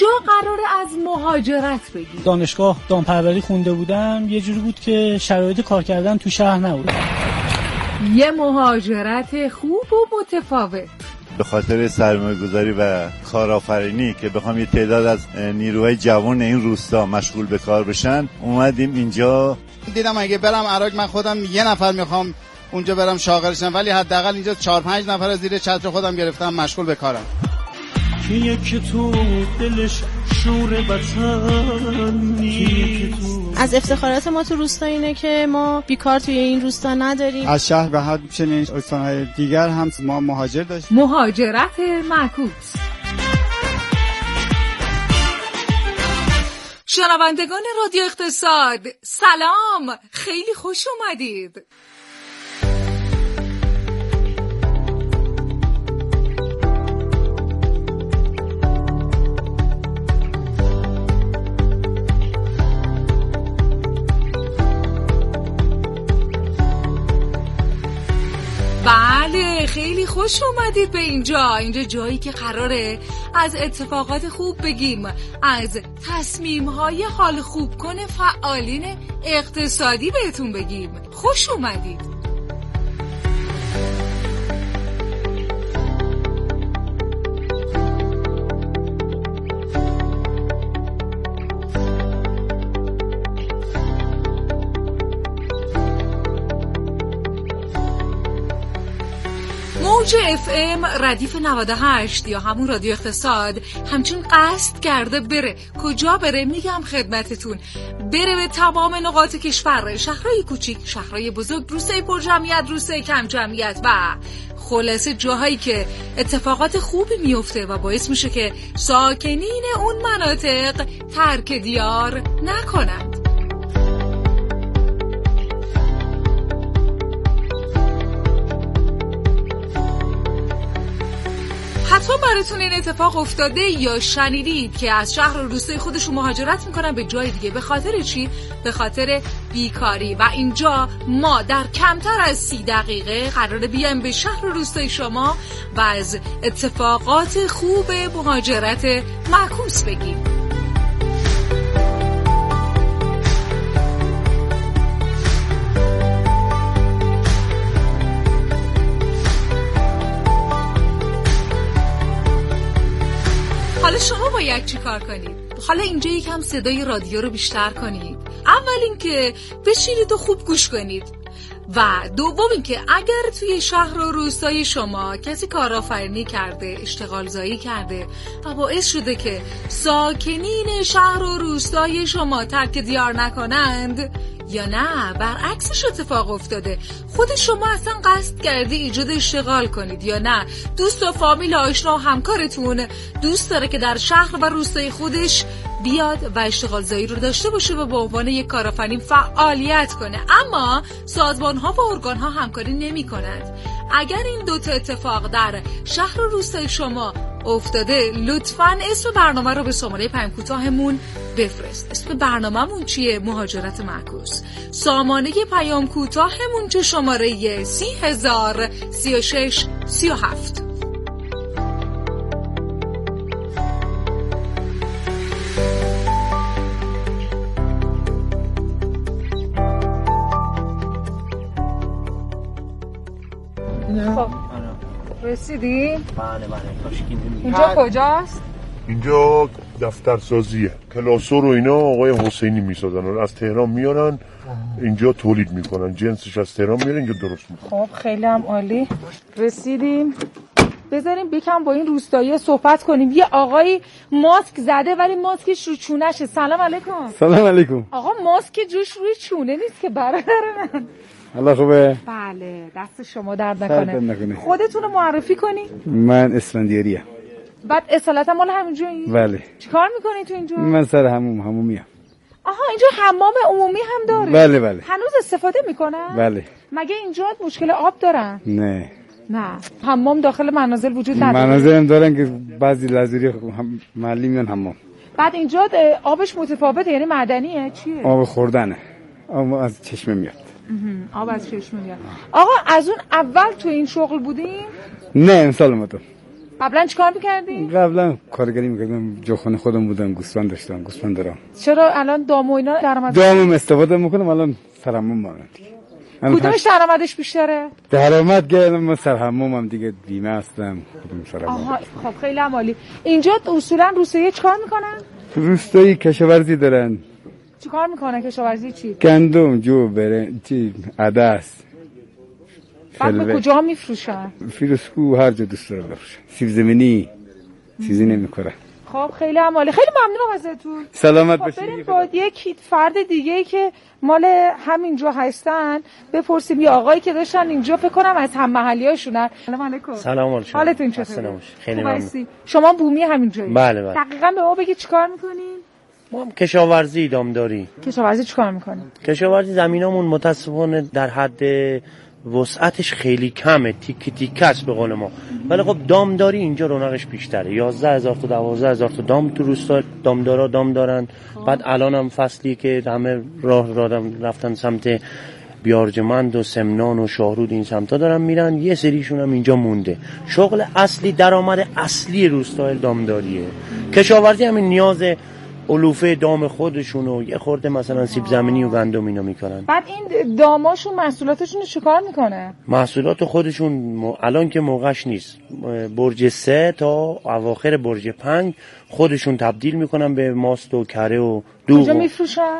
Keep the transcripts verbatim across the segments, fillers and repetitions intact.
قراره از مهاجرت بگیم. دانشگاه دامپروری خونده بودم، یه جوری بود که شرایط کار کردن تو شهر نبود. یه مهاجرت خوب و متفاوت. به خاطر سرمایه‌گذاری و کارآفرینی که بخوام یه تعداد از نیروهای جوان این روستا مشغول به کار بشن اومدیم اینجا. دیدم اگه برم عراق من خودم یه نفر میخوام اونجا برم شاغلشم، ولی حداقل اینجا چهار پنج نفر از زیر چتر خودم گرفتم مشغول به کارم. کیه که تو دلش شور وطنی. از افتخارات ما تو روستا اینه که ما بیکار توی این روستا نداریم. از شهر به حد چنین استان‌های دیگر هم ما مهاجر داشتیم. مهاجرت معکوس. شنوندگان رادیو اقتصاد سلام، خیلی خوش اومدید. بله خیلی خوش اومدید به اینجا. اینجا جایی که قراره از اتفاقات خوب بگیم، از تصمیم‌های حال خوب کنه فعالین اقتصادی بهتون بگیم. خوش اومدید. موج اف ام ردیف نود و هشت یا همون رادیو اقتصاد همچون قصد کرده بره. کجا بره؟ میگم خدمتتون، بره به تمام نقاط کشور، شهرهای کوچیک، شهرهای بزرگ، روستای پر جمعیت، روستای کم جمعیت و خلاصه جاهایی که اتفاقات خوبی میفته و باعث میشه که ساکنین اون مناطق ترک دیار نکنند. حتما براتون این اتفاق افتاده یا شنیدید که از شهر و روستای خودشون مهاجرت میکنن به جای دیگه. به خاطر چی؟ به خاطر بیکاری. و اینجا ما در کمتر از سی دقیقه قراره بیایم به شهر و روستای شما و از اتفاقات خوب مهاجرت معکوس بگیم. حالا شما باید چی کار کنید؟ حالا اینجا یکم صدای رادیو رو بیشتر کنید. اول اینکه بشینید و خوب گوش کنید و دوم اینکه اگر توی شهر و روستای شما کسی کارآفرینی کرده، اشتغال زایی کرده و باعث شده که ساکنین شهر و روستای شما ترک دیار نکنند، یا نه برعکسش اتفاق افتاده، خود شما اصلا قصد کردی ایجاد اشتغال کنید، یا نه دوست و فامیل آشنا و همکارتون دوست داره که در شهر و روستای خودش بیاد و اشتغال زایی رو داشته باشه و به عنوان یک کارآفرین فعالیت کنه، اما سازمان‌ها و ارگان‌ها همکاری نمی‌کنند. اگر این دو تا اتفاق در شهر و روستای شما افتاده، لطفاً اسم برنامه رو به شماره پیام کوتاهمون بفرست. اسم برنامه‌مون چیه؟ مهاجرت معکوس. سامانه پیام کوتاهمون چه شماره؟ سی هزار سی و شش سی و هفت. خب رسیدی؟ بله بله کاشکی نمی‌گم. اینجا کجاست؟ اینجا دفتر سازیه، کلاسور و اینا آقای حسینی میسازن، از تهران میارن اینجا تولید میکنن، جنسش از تهران میاره اینجا درست میکنن. خب خیلی هم عالی. رسیدیم. بذاریم بیکم با این روستایی صحبت کنیم. یه آقایی ماسک زده ولی ماسکش رو چونشه. سلام علیکم. سلام علیکم. آقا ماسک جوش روی چونه نیست که برادر من. الله خوبه؟ بله دست شما درد نکنه. نکنه. خودتون رو معرفی کنی؟ من اسفندیاریه. بعد اصالتا مال همینجایی؟ بله. چیکار میکنی تو اینجا؟ من سر هموم همومیم. آها اینجا حمام عمومی هم داره؟ بله بله. هنوز استفاده میکنن؟ بله. مگه اینجا مشکل آب دارن؟ نه. نه. حمام داخل منازل وجود نداره؟ منازل هم دارن که بعضی لازری هم محلی میان حمام. بعد اینجا آبش متفاوته، یعنی معدنیه چیه؟ آب خوردنه. آب از چشمه میاد. آب از چشمه میاد. آقا از اون اول تو این شغل بودین؟ نه امسال اومدم. قبلا چیکار می‌کردی؟ قبلا کارگری می‌کردم، جاخانه خودم بودم، گوسفند داشتم، گوسفند دارم. چرا الان دام و اینا درآمد؟ دامم استفاده می‌کنم، الان سرحموم مارم دیگه. کدومش درآمدش بیشتره؟ درآمد گردم من سرحمومم دیگه، بیمه هستم. کدوم سرحموم؟ آها خب خیلی عالی. اینجا اصولا روستایی چیکار می‌کنن؟ روستایی کشاورزی دارن. چیکار می‌کنن کشاورزی چی؟ گندم، جو، برنج، عدس. بعد به کجا میفروشن؟ فیروسکو هر جا دوست داره بفروشن. سیب زمینی چیزی نمی‌کنه. خب خیلی عالی. خیلی ممنونم ازتون. سلامت خب باشید. بریم با یک فرد دیگه‌ای که مال همینجا هستن بپرسیم. یه آقایی که داشتن اینجا فکر کنم از هم محلیاشونن. سلام علیکم. سلام علیکم. حالتون چطوره؟ خیلی ممنون. شما بومی همینجایی؟ بله بله. دقیقاً به ما بگید چیکار می‌کنین؟ ما هم کشاورزی دامداری. کشاورزی چیکار می‌کنین؟ کشاورزی زمینامون متاسفانه در حد وسعتش خیلی کمه، تیک تیک است به قول ما. ولی خب دامداری اینجا رونقش بیشتره. یازده هزار تا دوازده هزار تا دام تو روستا دامدارا دام دارن. بعد الان هم فصلی که همه راه رادم رفتن سمت بیارجمند و سمنان و شاهرود این سمتا دارن میرن، یه سریشون هم اینجا مونده. شغل اصلی، درآمد اصلی روستای دامداریه. کشاورزی همین نیاز علوفه دام خودشون و یه خورده مثلا سیب زمینی و گندم اینا میکنن. بعد این داماشون محصولاتشون رو چیکار میکنه؟ محصولات خودشون الان که موقعش نیست، برج سه تا اواخر برج پنج خودشون تبدیل میکنن به ماست و کره و دوغ. کجا میفروشن؟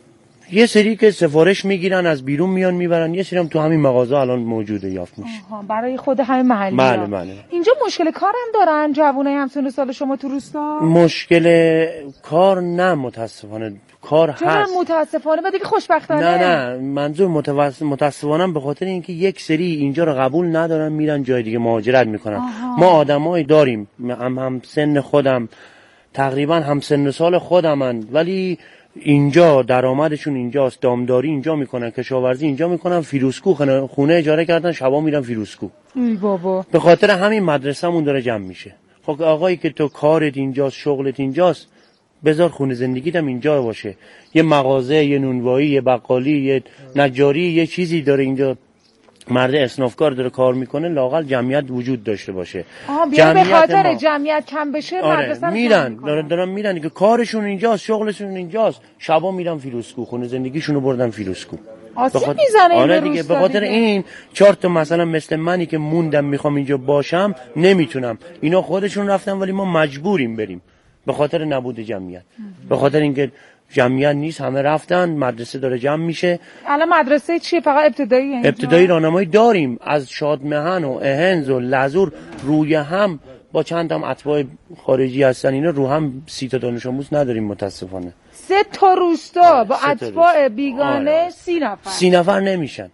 یه سری که سفارش میگیرن از بیرون میان میبرن، یه سری هم تو همین مغازه الان موجوده یافت میشه. آها، برای خود همین محلی. بله بله. اینجا مشکل کارم دارن جوونای همسن سال شما تو روستا؟ مشکل کار نه متاسفانه، کار هست. چرا متاسفانه؟ بعد که خوشبختانه. نه نه منظور متاسفانه به خاطر اینکه یک سری اینجا رو قبول ندارن، میرن جای دیگه مهاجرت میکنن. آها. ما آدمایی داریم هم هم سن خودم تقریبا هم سن سال خودمن، ولی اینجا درآمدشون اینجاست، دامداری اینجا میکنن، کشاورزی اینجا میکنن، فیروسکو خونه اجاره کردن، شبا میرن فیروسکو. ای بابا. به خاطر همین مدرسه‌مون داره جمع میشه. خب آقایی که تو کارت اینجاست، شغلت اینجاست، بذار خونه زندگیت هم اینجا باشه. یه مغازه، یه نونوایی، یه بقالی، یه نجاری، یه چیزی داره اینجا، مرد اسنافکار داره کار میکنه، لااقل جمعیت وجود داشته باشه. آها بیا به خاطر ما... جمعیت کم بشه آره مدرسه میرن دارن دارن میرن که کارشون اینجاست، شغلشون اینجاست، شبا میرن فیروسکو، خونه زندگیشونو بردن فیروسکو. آسیب بخاطر... میزنه آره دیگه به خاطر این چهار تا مثلا مثل منی که موندم میخوام اینجا باشم نمیتونم، اینا خودشون رفتن ولی ما مجبوریم بریم به خاطر نبود جمعیت. به خاطر اینکه جمعیت نیست، همه رفتن، مدرسه داره جمع میشه. الان مدرسه چیه؟ فقط ابتدایی؟ ابتدایی راهنمایی داریم از شادمهن و اهنز و لزور، روی هم با چند هم اتباع خارجی هستن، اینا رو هم سی تا دانش آموز نداریم متاسفانه. سه تا روستا با اتباع بیگانه آره. سی نفر سی نفر نمیشن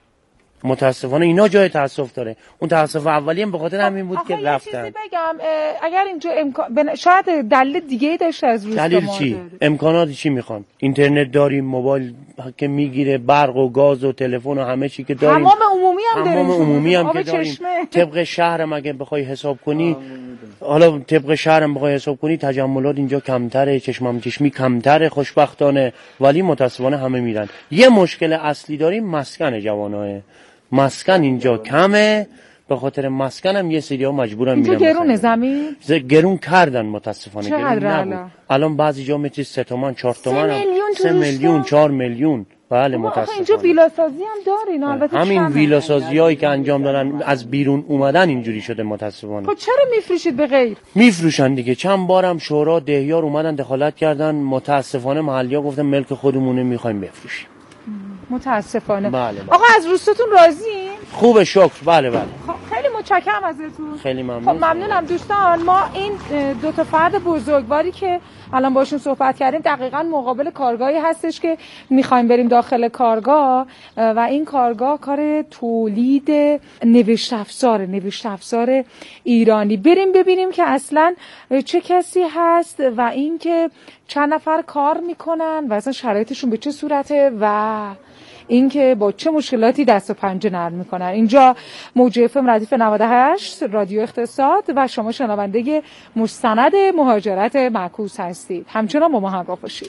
متاسفانه. اینا جای تاسف داره. اون تاسف اولی هم به خاطر همین بود که رفتن. چیزی بگم اگر اینجا امکان بن... شاید دلیل دیگه داشته از روستا. دلیل چی؟ امکاناتی چی میخوان؟ اینترنت داریم، موبایل که میگیره، برق و گاز و تلفن و همه چی که داریم. حمام عمومی هم داریم. حمام عمومی هم که داریم. طبق شهرم اگه بخوای حساب کنی، حالا طبق شهرم بخوای حساب کنی تجملات اینجا کمتره، چشمم چشمی کمتره خوشبختانه، ولی متاسفانه همه میرن. یه مشکل اصلی داریم، مسکن جوانای. مسکن اینجا کمه، به خاطر مسکن هم یه سری‌ها مجبورن میرن. اینجا گرونه زمین؟ ز... گرون کردن متاسفانه. چقدر گرون نبود. الان؟ الان بعضی جا متر سه تومن، چهار تومن، سه میلیون، چهار میلیون. بله متاسفانه. اینجا ویلا سازی هم دارین البته. همین ویلا سازیایی که انجام دادن از بیرون اومدن اینجوری شده متاسفانه. خب چرا میفروشید به غیر؟ میفروشن دیگه. چند بارم شورا دهیار اومدن دخالت کردن، متاسفانه محلی‌ها گفتن ملک خودمونه میخوایم بفروشیم. متاسفانه. بله بله. آقا از روستاتون راضیین؟ خوبه شکر. بله بله. خب خیلی متشکرم ازتون. خیلی ممنون. خب ممنونم دوستان. ما این دو تا فرد بزرگواری که الان باشون صحبت کردیم دقیقاً مقابل کارگاهی هستش که میخوایم بریم داخل کارگاه و این کارگاه کار تولید نوشت افزار نوشت افزار ایرانی. بریم ببینیم که اصلاً چه کسی هست و اینکه چند نفر کار میکنن و اصلا شرایطشون به چه صورته و اینکه با چه مشکلاتی دست و پنجه نرم میکنن. اینجا موج اف ام ردیف نود و هشت رادیو اقتصاد و شما شنونده مستند مهاجرت معکوس هستید. همچنان با ما همراه باشید.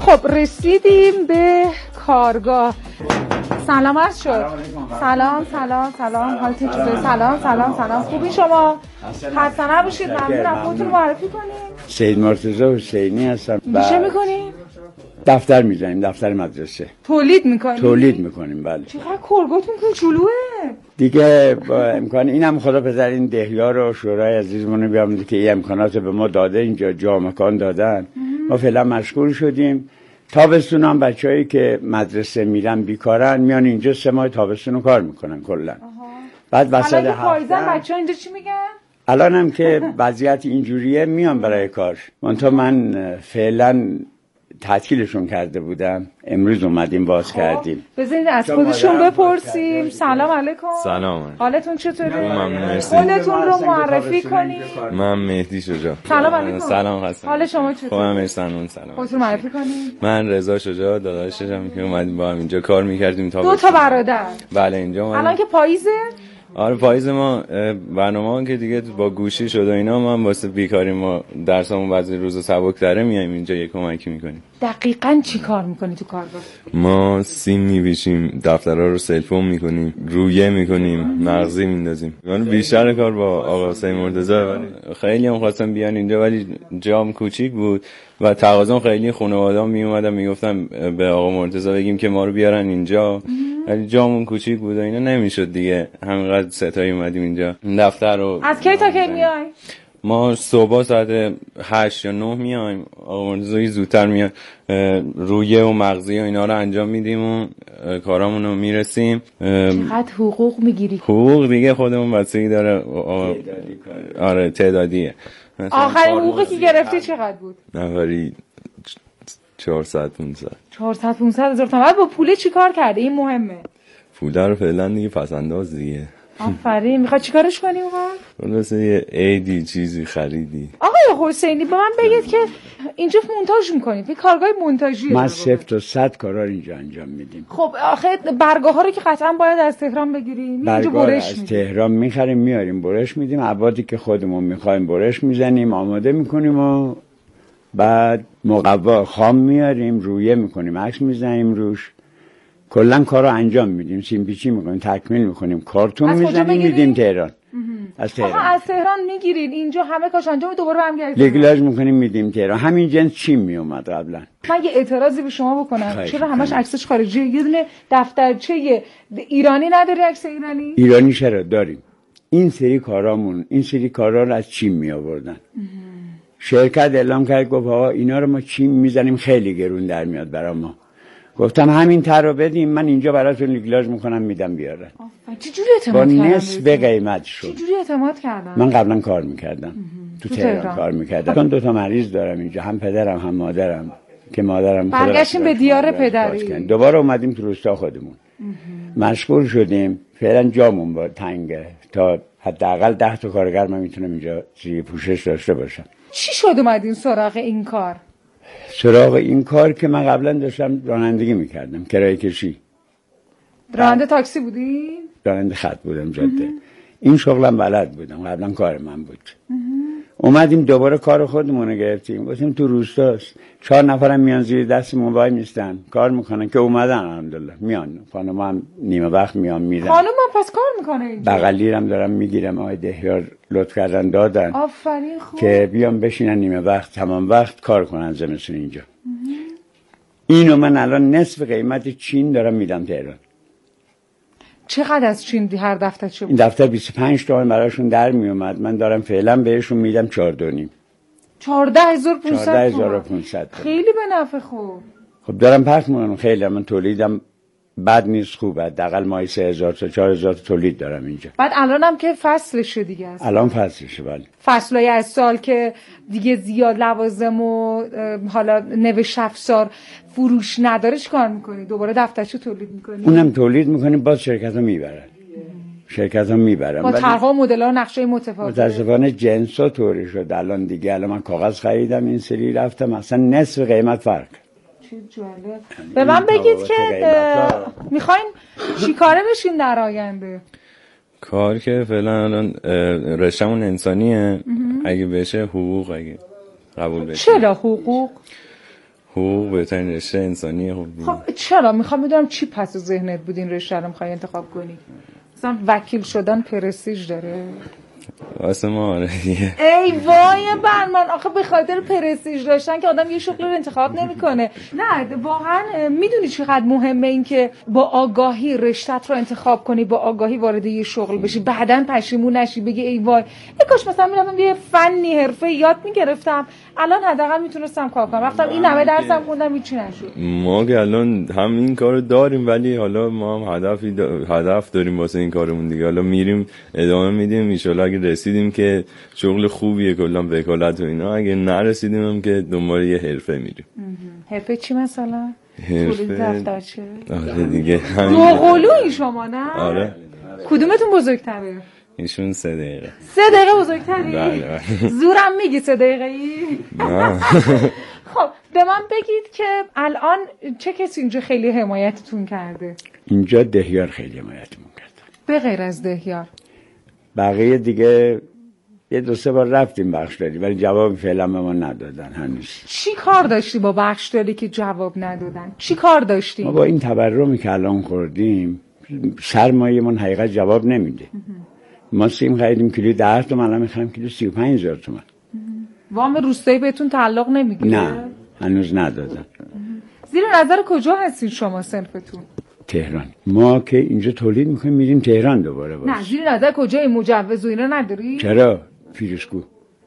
خب رسیدیم به کارگاه. سلام عرض شد. سلام سلام سلام حالتون چطوره؟ سلام سلام سلام خوبی شما؟ خسته نباشید. ممنونم. خودتون معرفی کنید. سید مرتضی حسینی هستم. چه میکنید؟ دفتر میزنیم، دفتر مدرسه. تولید میکنید؟ تولید میکنیم بله. چقدر کارگاهتون کوچولوئه. دیگه با امکان اینم خدا پدر این دهیار و شورای عزیزمون بیامده که این امکانات به ما داده، اینجا جا مکان دادن. ما فعلا مشغول شدیم. تابستون هم بچه‌هایی که مدرسه میرن بیکارن میان اینجا سه ماه تابستون رو کار میکنن کلا. بعد وسط هفته هفته بچه‌ها اینجا چی میگن؟ الان هم که وضعیت اینجوریه میان برای کار. منتها من فعلا تعطیلشون کرده بودم، امروز اومدیم باز کردیم. بذارید از خودشون بپرسیم. سلام علیکم. سلام. حالتون چطوره؟ ممنون مرسی. خودتون رو معرفی کنید. من مهدی شجاع. سلام علیکم. سلام هستم. حال شما چطوره؟ خوبم مرسی. سلام. خودتون معرفی کنید. من رضا شجاع داداشم که اومدیم با هم اینجا کار می‌کردیم تا دو تا برادر. بله اینجا اومدیم. الان که پاییزه؟ آره پاییز ما برنامه‌مون که دیگه با گوشی شده اینا، ما واسه بیکاری ما درسامون بعضی روزا سبک‌تره میایم اینجا یک کمکی میکنیم. دقیقاً چی کار میکنی تو کارگاه؟ ما سیم می‌بیچیم، دفترها رو سلفون میکنیم، رویه میکنیم، مغزی میندازیم. من بیشتر کار با آقا سید مرتضی، ولی خیلی هم خواستم بیان اینجا ولی جام کوچیک بود و تقاضام خیلی خانواده‌ام می اومدن میگفتم به آقا مرتضی بگیم که ما رو بیارن اینجا، ولی جامون کوچیک بود و اینا نمیشد دیگه. همینقدر ستایی اومدیم اینجا دفتر رو. از کی تا کی میای؟ ما صبح ساعت هشت یا نه میایم، آقا مرتضی زودتر میاد، رویه و مغزی و اینا رو انجام میدیم و کارامون رو میرسیم. چقدر حقوق میگیری؟ حقوق دیگه خودمون بستگی داره. آره تعدادیه. آخرین حقوقی که گرفتی چقدر بود؟ نفری چهارصد پانصد چهارصد پانصد هزار تومان. با پول چی کار کرده؟ این مهمه. پول رو فعلا دیگه پس انداز دیگه. آفرین. میخواد چیکارش کنی اون؟ مثلا یه عیدی چیزی خریدی. آقای حسینی به من بگید که اینجا مونتاژ میکنید، یه کارگاه مونتاژیه. ما صفر تا صد کارا اینجا انجام میدیم. خب آخه برگاه ها رو که قطعا باید از تهران بگیریم. اینجا برش از تهران میخریم میاریم برش میدیم، عبادی که خودمون میخوایم برش میزنیم، آماده میکنیم و بعد مقوا خام میاریم، رویه میکنیم، عکس میزنیم روش، کلا کارو انجام میدیم، سیم پیچی میکنیم، تکمیل میکنیم، کارتون میزنیم میدیم تهران. از تهران. آها از تهران میگیرین اینجا همه کاش انجام دوباره برمیگردید. لیگلاژ میکنیم میدیم تهران. همین جنس چین میومد قبلا. من یه اعتراضی به شما بکنم. چرا همش عکسش خارجی؟ یه دونه دفترچه ایرانی نداری عکس ایرانی؟ ایرانی چرا داریم. این سری کارامون، این سری کارا رو از چین می آوردن. شرکت اعلام کرد گفت آقا اینا رو ما چین میزنیم خیلی گرون در میاد برای ما. گفتم همین طرح رو بدیم، من اینجا براتون لیگلاژ میکنم میدم بیارن. چه جوری اعتماد کردن؟ با نصف قیمت شد. چه جوری اعتماد کردن؟ من قبلا کار میکردم. تو تهران کار میکردم. چون دو تا مریض دارم اینجا، هم پدرم هم مادرم که مادرم برگشتیم به دیار پدری. دوباره اومدیم تو روستا خودمون. مشغول شدیم. فعلا جامون با تنگه تا حداقل ده تا کارگر من میتونم اینجا زیر پوشش داشته باشم. چی شد اومدین سراغ این کار؟ سراغ این کار که من قبلا داشتم رانندگی میکردم، کرایه کشی. راننده تاکسی بودی؟ راننده خط بودم جاده. این شغلم بلد بودم، قبلا کار من بود. اومدیم دوباره کار خودمون رو گرفتیم، گفتیم تو روستاست، چهار نفرم میان زیر دست موبایل نیستن کار میکنن که اومدن الحمدلله میان. خانم هم نیمه وقت میان میرن. خانم هم پس کار میکنه اینجا؟ بغلی هم دارم میگیرم، آقای دهیار لطف کردن دادن. آفرین خوب. که بیان بشینن نیمه وقت تمام وقت کار کنن زمستون اینجا. اینو من الان نصف قیمت چین دارم میدم تهران. چقدر از چین هر دفتر چه بود؟ این دفتر بیست و پنج تومن براشون در می اومد، من دارم فعلا بهشون میدم چهارده و نیم. چهارده هزار و پانصد. چهارده هزار و پانصد. خیلی به نفع خوب. خب دارم پخش میکنم خیلی، من تولیدم بد نیست، خوبه. حداقل ماهی سه هزار تا چهار هزار تا تولید دارم اینجا. بعد الانم که فصلشه دیگه است. الان فصلشه بله. فصلای از سال که دیگه زیاد لوازم و حالا نوشت افزار فروش نداره چیکار میکنی؟ دوباره دفترچه تولید میکنی؟ اونم تولید میکنیم، باز شرکت‌ها میبرن. شرکت‌ها میبرن. با طرح‌ها و مدل‌ها و نقشه متفاوت. متأسفانه جنسا طوری شد الان دیگه. الان من کاغذ خریدم این سری رفتم اصلا نصف قیمت فرق. چه جالب. به من بگید که میخواین چیکاره بشین در آینده؟ کار که فعلا الان رشتمون انسانیه. اگه بشه حقوق، اگه قبول بشه. چرا حقوق؟ حقوق بهترین رشته انسانیه. خب خب چرا میخوام بدونم چی پس از ذهنت بود این رشته رو میخوای انتخاب کنی؟ مثلا وکیل شدن پرستیژ داره؟ واسه ما آره دیگه. ای وای بر من، آخه به خاطر پرستیژ داشتن که آدم یه شغل رو انتخاب نمیکنه. نه واقعا میدونی چقدر مهمه این که با آگاهی رشته‌ت رو انتخاب کنی، با آگاهی وارد یه شغل بشی، بعدن پشیمون نشی بگی ای وای ای کاش مثلا میرفتم یه فنی حرفه یاد میگرفتم الان حداقل میتونستم کار کنم، وقتی این همه درسم خوندم هیچی نشد. ما که الان هم این کارو داریم ولی حالا ما هم هدفی دا... هدف داریم واسه این کارمون دیگه. حالا میریم ادامه میدیم، ان شاءالله اگه رسیدیم که شغل خوبیه کلا وکالت و اینا، اگه نرسیدیم هم که دنبال یه حرفه میریم. حرفه چی مثلا؟ حرفه دفترچه؟ آره دیگه. دو قلویی شما نه؟ آره. کدومتون بزرگتره؟ ایشون سه دقیقه. سه دقیقه بزرگتری؟ بله. زورم میگی سه دقیقه ای؟ نه. خب به من بگید که الان چه کسی اینجا خیلی حمایتتون کرده؟ اینجا دهیار خیلی حمایتمون کرده. به غیر از دهیار بقیه دیگه یه دو سه بار رفتیم بخشداری ولی جواب فعلا به ما ندادن هنوز. چی کار داشتی با بخشداری که جواب ندادن؟ چی کار داشتی؟ ما با این تورمی که الان خوردیم سرمایه‌مون حقیقت جواب نمیده. ما سیم خریدیم کیلو ده تومن، الان میخوایم کیلو سی و پنج هزار تومن. وام روستایی بهتون تعلق نمیگیره؟ نه هنوز ندادن. زیر نظر کجا هستید شما صنفتون؟ تهران. ما که اینجا تولید میکنیم میریم تهران دوباره باز. نه زیر نظر کجا؟ این مجوز و اینا نداری؟ چرا؟ پیرسکو.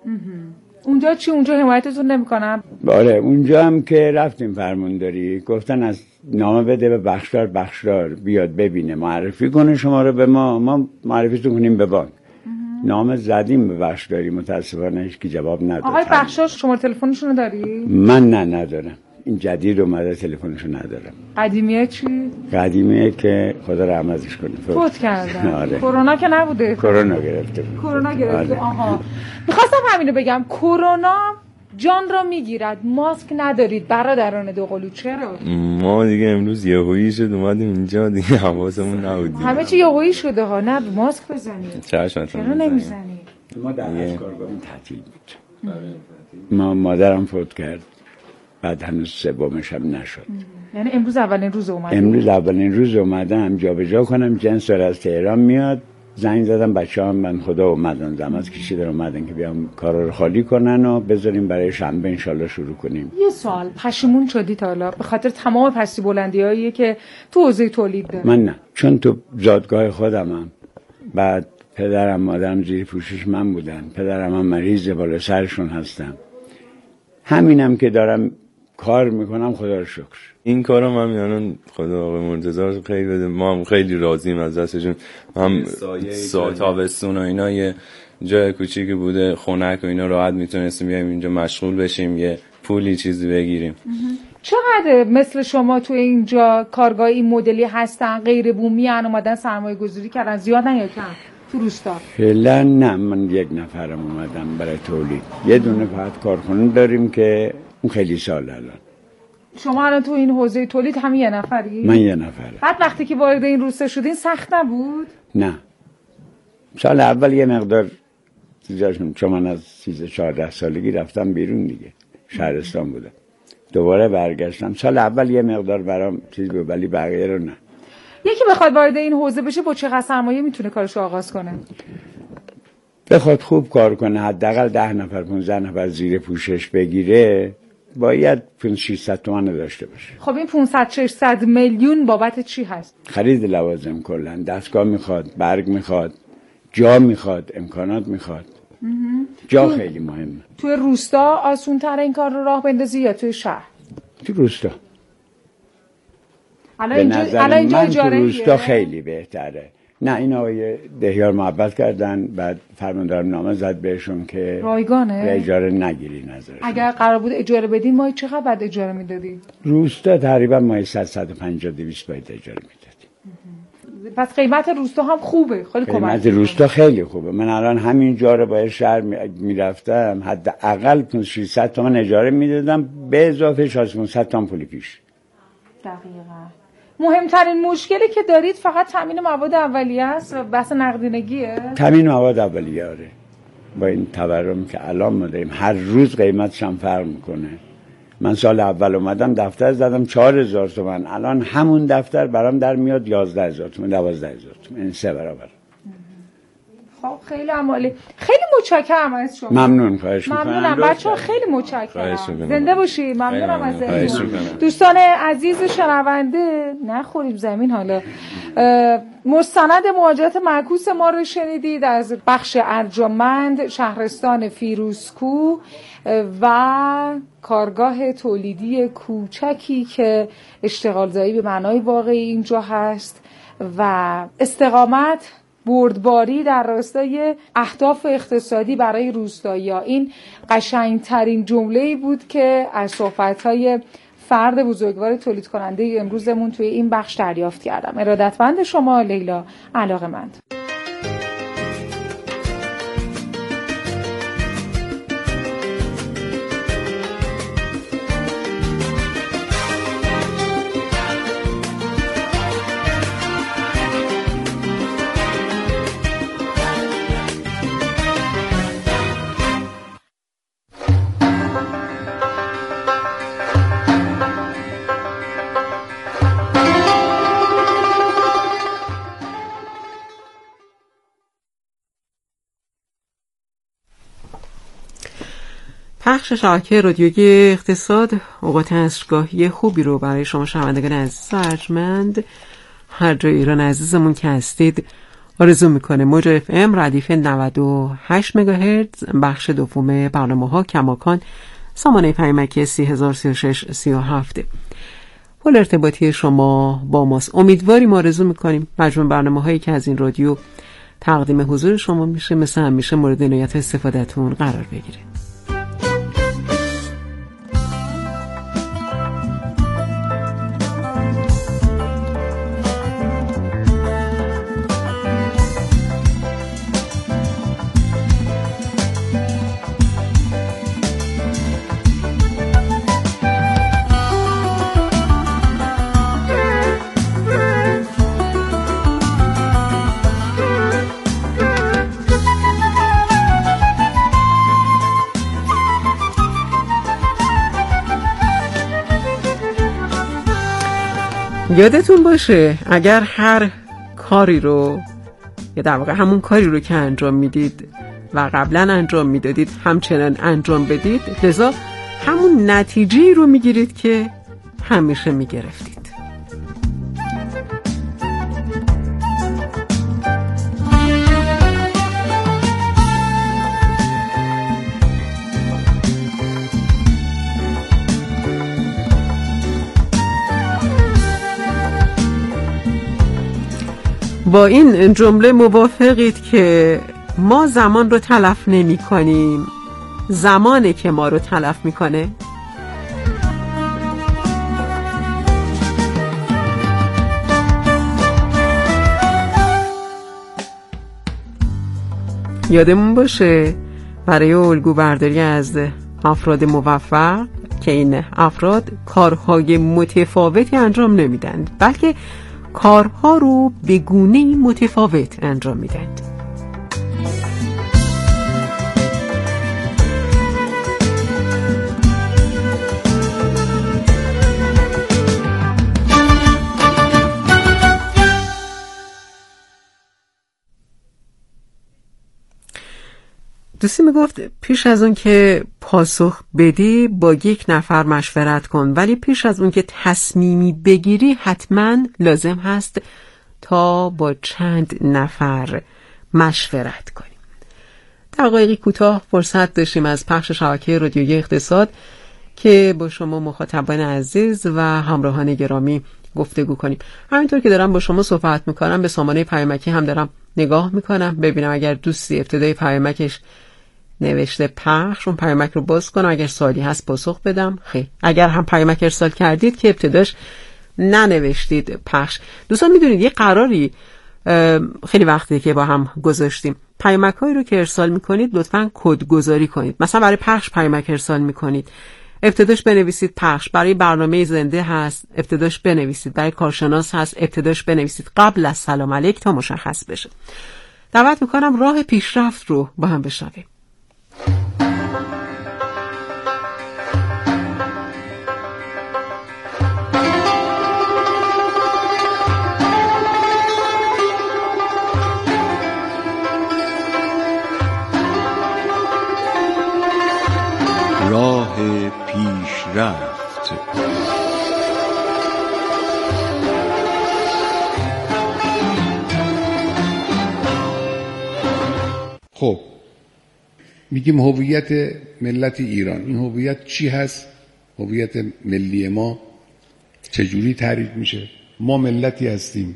اونجا چی؟ اونجا حمایتتون نمیکنن؟ آره اونجا هم که رفتیم فرمانداری گفتن از نامه بده به بخشدار، بخشدار بیاد ببینه معرفی کنه شما رو به ما، ما معرفیتون کنیم به بانک. نامه زدیم به بخشداری، متاسفانه هیچ کی جواب نداد. آقای بخشدار شما تلفنشون رو داری؟ من نه ندارم. این جدید اومده تلفنشو ندارم. قدیمیه چی؟ قدیمیه که خدا رحمتش کنه فوت کردن. آره. کرونا که نبوده؟ کرونا گرفته بود. کرونا گرفته. آره. آها. میخواستم همینو بگم، کرونا جان را میگیرد، ماسک ندارید برادران دوقلو، چرا؟ ما دیگه امروز یهویی شد اومدیم اینجا دیگه حواسمون نبود. همه چی یهویی شده ها، نه ماسک بزنید. چرا نمیزنید؟ ما در از کارگاهمون تعطیل بود. ما مادرم فوت کرد. بعد هنوز سومش هم نشد. یعنی امروز اولین روز اومدم. امروز اولین روز اومدم جابجا کنم، جنس داره از تهران میاد. زنگ زدم بچه‌ها من خدا اومدن زحمت کشیدن اومدن که بیام کارا رو خالی کنن و بذاریم برای شنبه ان شاءالله شروع کنیم. یه سوال، پشیمون شدی تا حالا به خاطر تمام پستی بلندیایی که تو حوزه تولید داره؟ من نه، چون تو زادگاه خودمم. بعد پدرم مادرم زیر پوشش من بودن، پدرم هم مریض بالا سرشون هستم. همینم که دارم کار میکنم خدا رو شکر. این کارم هم یعنی خدا آقای مرتضی خیلی بده، ما هم خیلی راضییم از دستشون. هم سا تابستون و اینا یه جای کوچیکی بوده خنک و اینا راحت میتونستیم بیایم اینجا مشغول بشیم، یه پولی چیزی بگیریم. چقدر مثل شما تو اینجا کارگاه این مدلی هستن غیر بومی ان اومدن سرمایه گذاری کردن، زیادن یا کم تو روستا؟ فعلا نه، من یک نفرم اومدم برای تولید. یه دونه فقط کارخونه داریم که اون خیلی سال الان. شما الان تو این حوزه تولید هم یه نفری؟ من یه نفرم. بعد وقتی که وارد این روستا شدین سخت نبود؟ نه. سال اول یه مقدار چیزاشون، چون من از سیزده چهارده سالگی رفتم بیرون دیگه، شهرستان بودم. دوباره برگشتم. سال اول یه مقدار برام چیز بود ولی بقیه رو نه. یکی بخواد وارد این حوزه بشه با چقدر سرمایه میتونه کارشو آغاز کنه؟ بخواد خوب کار کنه حداقل ده نفر پانزده نفر زیر پوشش بگیره باید پانصد ششصد تومن داشته باشه. خب این پانصد ششصد میلیون بابت چی هست؟ خرید لوازم کلا، دستگاه میخواد، برگ میخواد، جا میخواد، امکانات میخواد. جا تو... خیلی مهمه. توی روستا آسون تر این کار رو راه بندازی یا توی شهر؟ تو روستا. الان اینجا الان اینجا اجاره تو روستا خیلی بهتره. نه این آقای دهیار محبت کردن، بعد فرماندارم نامه زد بهشون که رایگانه به اجاره نگیری نظرشون. اگر قرار بود اجاره بدین ما چقدر بعد اجاره میدادی؟ روستا تقریبا ما صد صد و پنجاه دویست باید اجاره میدادیم. پس قیمت روستا هم خوبه، خیلی کمک. قیمت روستا خیلی خوبه. من الان همین جا رو باید شهر میرفتم حداقل پانصد ششصد تومن اجاره میدادم به اضافه شصت پانصد تومن پول پیش. دقیقاً. مهمترین مشکلی که دارید فقط تامین مواد اولیه است و بحث نقدینگیه؟ تامین مواد اولیه آره. با این تورمی که الان ما داریم هر روز قیمتش هم فرق میکنه. من سال اول اومدم دفتر زدم چهار هزار تومن، الان همون دفتر برام در میاد یازده هزار تومن، دوازده هزار تومن، این سه برابر. خب خیلی عمالی. خیلی متشکرم از شما. ممنون، خواهش می‌کنم. ممنونم بچه‌ها، خیلی متشکرم. زنده باشید. ممنونم از دوستان عزیز شنونده. نخوریم زمین. حالا مستند مهاجرت معکوس ما رو شنیدید از بخش ارجمند شهرستان فیروزکوه و کارگاه تولیدی کوچکی که اشتغالزایی به معنای واقعی اینجا هست و استقامت بردباری در راستای اهداف اقتصادی برای روستایی‌ها. این قشنگترین جمله‌ای بود که از صحبت‌های فرد بزرگوار تولید کننده امروزمون توی این بخش دریافت کردم. ارادتمند شما لیلا، علاقه‌مند. پخش شبکه رادیویی اقتصاد اوقات عصرگاهی خوبی رو برای شما شنوندگان عزیز و ارجمند هر جای ایران عزیزمون که هستید آرزو میکنه. موج اف ام ردیف نود و هشت مگاهرتز، بخش دوم برنامه ها کماکان، سامانه پیامکی سی هزار و سی و شش سی و هفت. پل ارتباطی شما با ماست. امیدواریم، آرزو میکنیم مجموع برنامه هایی که از این رادیو تقدیم حضور شما میشه مثل همیشه مورد عنایت استفادهتون قرار بگیره. یادتون باشه اگر هر کاری رو یا در واقع همون کاری رو که انجام میدید و قبلا انجام میدادید همچنان انجام بدید، لذا همون نتیجه رو میگیرید که همیشه میگرفتید. با این جمله موافقید که ما زمان رو تلف نمی کنیم، زمانه که ما رو تلف میکنه؟ یادمون باشه برای الگو برداری از افراد موفق که این افراد کارهای متفاوتی انجام نمیدن، بلکه کارها رو به گونه‌ای متفاوت انجام میدند. دوستی میگفت پیش از اون که پاسخ بدی با یک نفر مشورت کن، ولی پیش از اون که تصمیمی بگیری حتما لازم هست تا با چند نفر مشورت کنیم. دقایقی کوتاه فرصت داشتیم از پخش شبکه رادیویی اقتصاد که با شما مخاطبان عزیز و همراهان گرامی گفتگو کنیم. همینطور که دارم با شما صحبت میکنم به سامانه پیامکی هم دارم نگاه میکنم ببینم اگر دوستی ابتدای پیامکش نوشته پخش، اون پیامک رو باز کنم، اگر سوالی هست پاسخ بدم. خیلی اگر هم پیامک ارسال کردید که ابتداش ننوشتید پخش. دوستان میدونید یه قراری خیلی وقتی که با هم گذاشتیم، پیامک هایی رو که ارسال میکنید لطفاً کد گذاری کنید. مثلا برای پخش پیامک ارسال میکنید، ابتداش بنویسید پخش. برای برنامه زنده هست ابتداش بنویسید، برای کارشناس هست ابتداش بنویسید قبل از سلام علیک تا مشخص بشه. دعوت میکنم راه پیشرفت رو با هم بشنویم. پیشرفت. خب میگیم هویت ملت ایران. این هویت چی هست؟ هویت ملی ما چجوری تعریف میشه؟ ما ملتی هستیم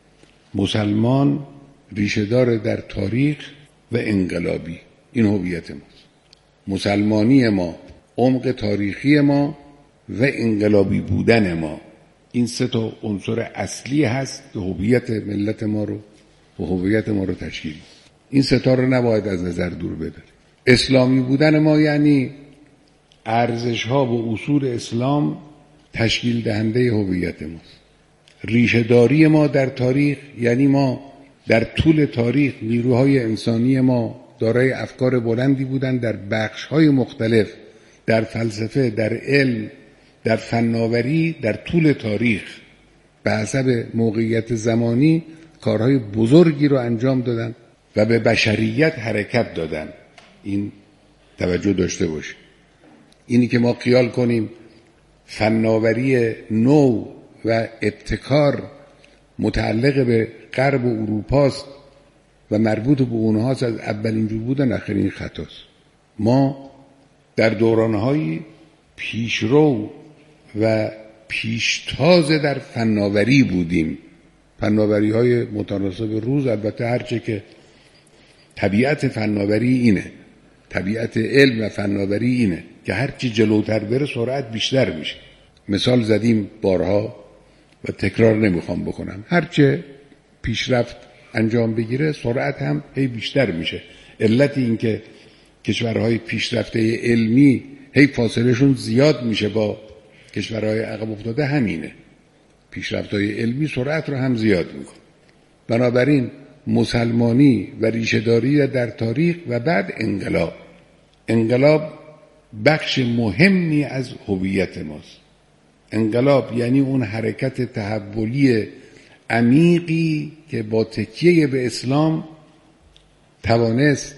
مسلمان، ریشه‌دار در تاریخ و انقلابی. این هویت ماست. مسلمانی ما، عمق تاریخی ما و انقلابی بودن ما، این سه تا عنصر اصلی هست که هویت ملت ما رو و هویت ما رو تشکیل میده. این سه تا رو نباید از نظر دور ببریم. اسلامی بودن ما یعنی ارزش‌ها و اصول اسلام تشکیل دهنده هویت ماست. ریشه‌داری ما در تاریخ یعنی ما در طول تاریخ نیروهای انسانی ما دارای افکار بلندی بودن در بخش‌های مختلف، در فلسفه، در علم، در فناوری، در طول تاریخ به حسب موقعیت زمانی کارهای بزرگی رو انجام دادن و به بشریت حرکت دادن. این توجه داشته باشید. اینی که ما خیال کنیم فناوری نو و ابتکار متعلق به غرب و اروپاست و مربوط به اونهاست از اولین جو بودن، آخر این خطاست. ما در دورانهای پیشرو و پیشتاز در فناوری بودیم. فناوری های متناسب روز، البته هرچه که طبیعت فناوری اینه، طبیعت علم و فناوری اینه که هرچی جلوتر بره سرعت بیشتر میشه. مثال زدیم بارها و تکرار نمیخوام بکنم. هرچه پیشرفت انجام بگیره سرعت هم هی بیشتر میشه. علت این که کشورهای پیشرفته علمی هی فاصلهشون زیاد میشه با کشورهای عقب افتاده همینه. پیشرفت‌های علمی سرعت رو هم زیاد میکنه. بنابراین مسلمانی و ریشه‌داری در تاریخ و بعد انقلاب. انقلاب بخش مهمی از هویت ماست. انقلاب یعنی اون حرکت تحولی عمیقی که با تکیه به اسلام توانست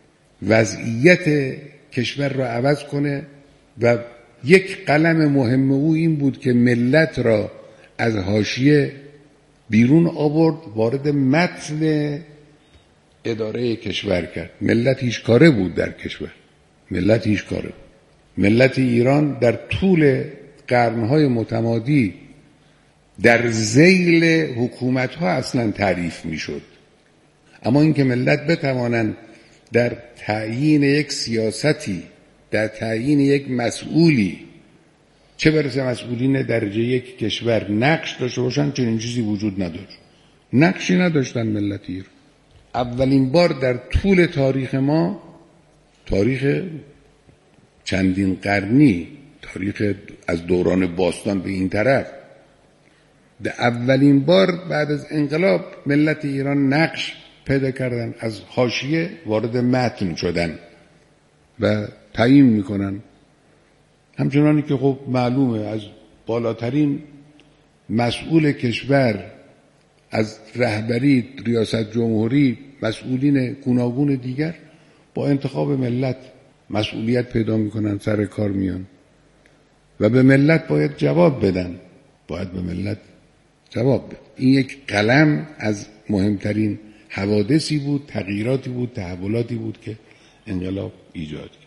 وضعیت کشور را عوض کنه و یک قلم مهم او این بود که ملت را از حاشیه بیرون آورد، وارد متن اداره کشور کرد. ملت هیچ کاره بود در کشور. ملت هیچ کاره بود. ملت ایران در طول قرنهای متمادی در ذیل حکومت‌ها اصلا تعریف می‌شد. اما اینکه ملت بتوانند در تعیین یک سیاستی، در تعیین یک مسئولی، چه برسه مسئولین درجه یک کشور نقش داشته باشن، چنین چیزی وجود نداشت. نقشی نداشتن ملت ایران. اولین بار در طول تاریخ ما، تاریخ چندین قرنی، تاریخ از دوران باستان به این طرف، در اولین بار بعد از انقلاب ملت ایران نقش پیدا کردن، از حاشیه وارد متن شدن و تعیین میکنن. همچنانی که خب معلومه از بالاترین مسئول کشور، از رهبری ریاست جمهوری، مسئولین گوناگون دیگر با انتخاب ملت مسئولیت پیدا میکنن، سر کار میان و به ملت باید جواب بدن. باید به ملت جواب بدن. این یک قلم از مهمترین حوادثی بود، تغییراتی بود، تحولاتی بود که انقلاب ایجاد کرد.